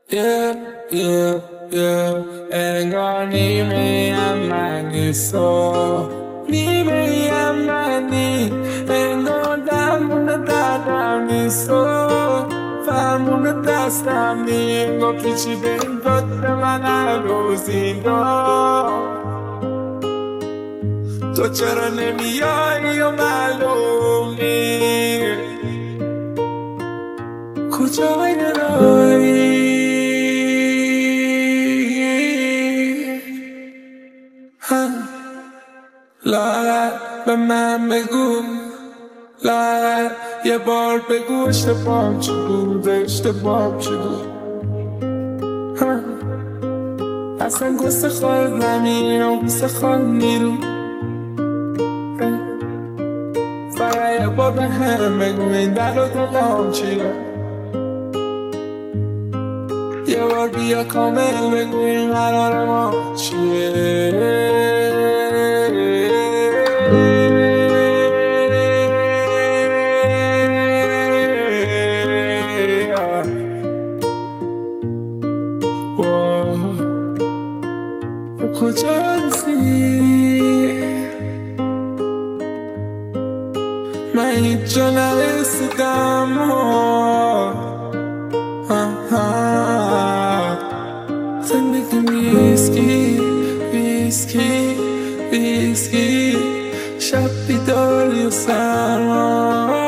Yeah, yeah, yeah. انگار نیمه من نیستا، نیمه منی. انگار درمون دردم نیستا، فرمون دستم نی. انگار پیچیده این قد من هر روز اینجا. تو چرا نمیایی و معلوم نی کجای راهی. لاغر به من بگو، لاغر یه بار بگو اشتباه چی بود، اشتباه چی بود. اصلا گسته خواهد نمیرم، گسته خواهد میرم. فقط یه بار به هم بگو این در و دلم چیه. یه بار بیا کامل بگو این قرار ما چیه. کجا هستی؟ من هیچ جا نرسیدم. زندگی ویسکی ویسکی ویسکی، شب بیداری و سرما.